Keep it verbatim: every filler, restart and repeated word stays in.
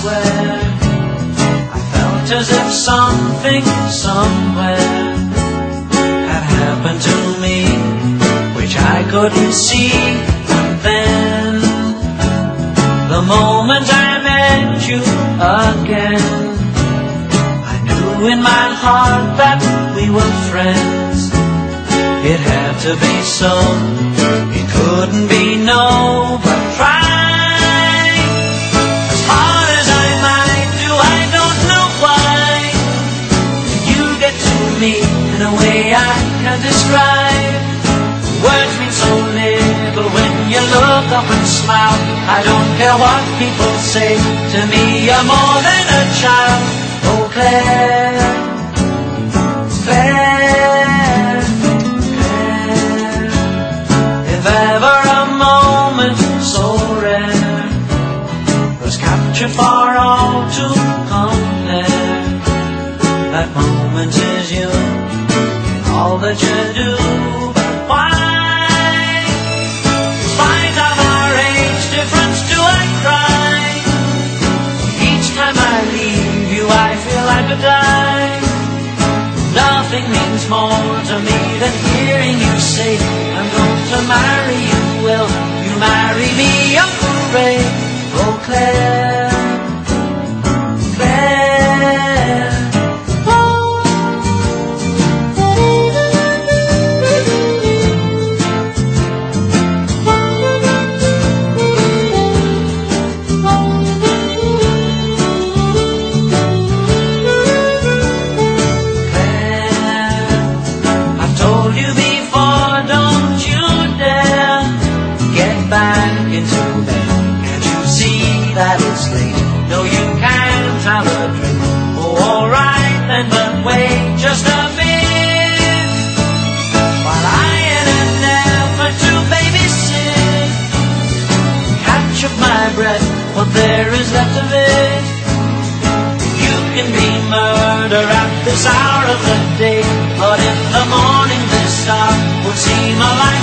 swear I felt as if something somewhere had happened to me, which I couldn't see. And then, the moment I met you again, I knew in my heart that we were friends. It had to be so, it couldn't be no, but try as hard as I might do, I don't know why. You get to me in a way I can't describe. Words mean so little when you look up and smile. I don't care what people say, to me you're more than a child. Oh Claire, Claire, Claire, if ever a moment so rare was captured for all to compare, that moment is you in all that you do. But why, in spite of our age difference, do I cry? Each time I leave you I feel I could die. Nothing means more to me than hearing you say I'm going to marry you. Will you marry me? Oh hooray, oh Claire, Claire. Back into bed, can't you see that it's late? No, you can't have a drink. Oh, alright then, but wait just a bit, while I in an effort to babysit catch up my breath, what there is left of it. You can be murder at this hour of the day, but in the morning this star will seem a life